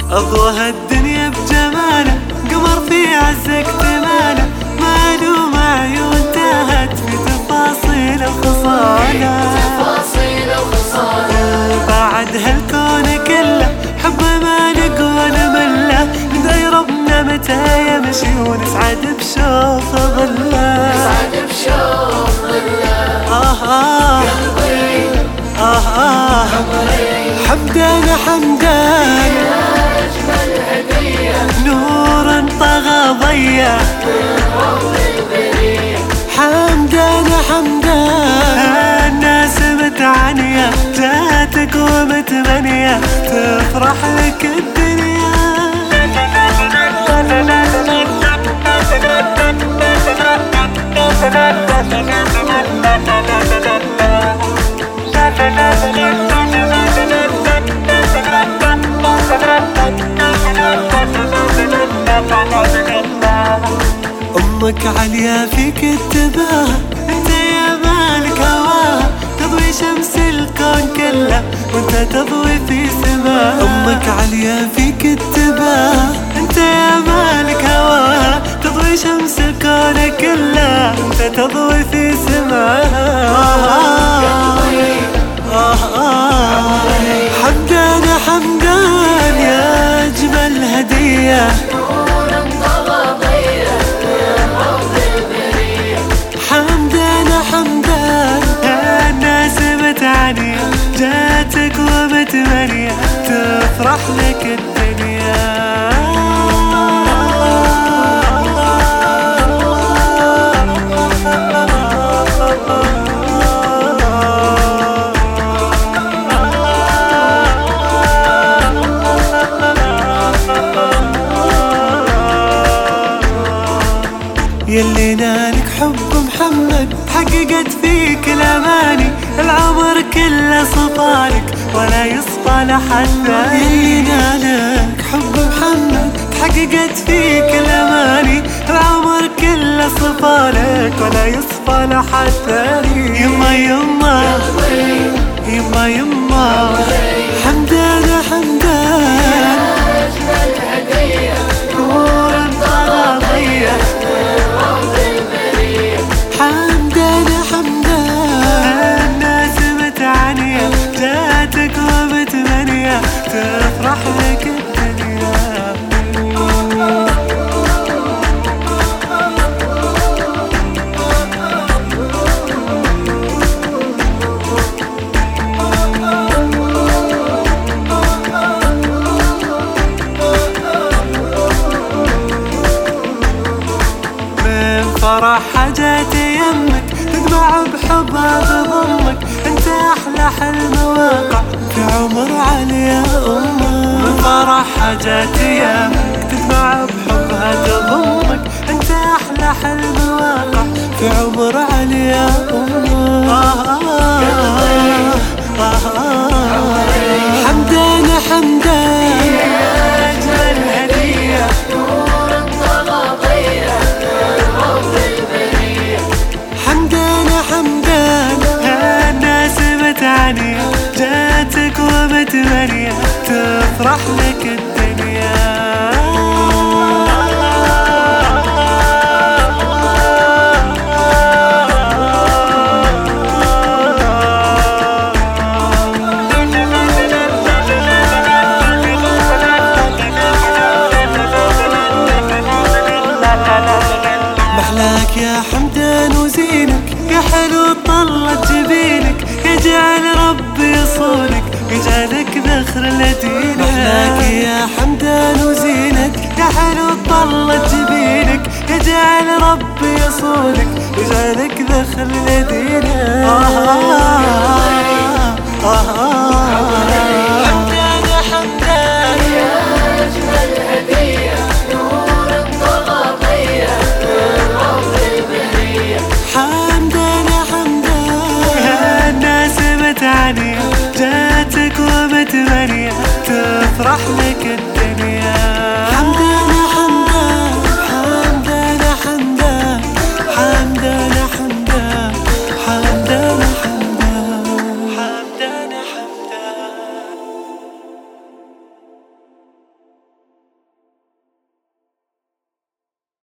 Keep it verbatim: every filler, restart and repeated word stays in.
أضواها الدنيا بجماله، قمر في عزك تماله، معلوم عيون تاهت في تفاصيل وخصاله. بعد هالكون كله حبه ما نقول مله، ندعي ربنا متى يمشي ونسعد بشوف ظله. آه آه آه آه حمدان حمدان نور طغى ضيا، حمدان حمدان ناس متعنية جاتك ومتمنية تفرح لك الدنيا. أمك عليا فيك التباهى، انت يا مالك هواها، تضوي شمس الكون كله وانت تضوي في سماها. أمك عليا فيك التباهى، انت يا مالك هواها، تضوي شمس الكون كله وانت تضوي في سماها. آه آه حمدان حمدان يا أجمل هدية، حمدان حمدان الناس متعنية جاتك ومتمنية تفرح لك الدنيا. يلي نالك حب محمد حققت فيك الأماني، العمر كله صفالك ولا يصفى لحد ثاني. يلي نالك حب محمد حققت فيك الأماني، العمر كله صفالك ولا يصفى لحد ثاني. يما يما يما يما حمدان حمدان نور طغى ضيا، حمدان حمدان الناس متعنية جاتك ومتمنية تفرح لك الدنيا. فرح حاجات يمك تجمع بحبها تضمك، انت احلى حلم واقع في عمر عليا امك. من فرح حاجات يمك تجمع بحبها تضمك، انت احلى حلم واقع في عمر عليا امك. آه آه آه آه حمدان حمدان يا اجمل هدية، حمدان حمدان الناس متعنية جاتك ومتمنية تفرح لك الدنيا. محلاك يا حمدان وزينك، يا حلو طلت جبينك، يجعل ربي يصونك يجعلك ذخر لدينك. محلاك يا حمدان وزينك، يا حلو طلت جبينك، يجعل ربي يصونك يجعلك ذخر لدينك. آه آه آه آه حمدان حمدان يا أجمل هدية، نور طغى ضيا حمدان حمدان الناس متعنية جاتك ومتمنية تفرح لك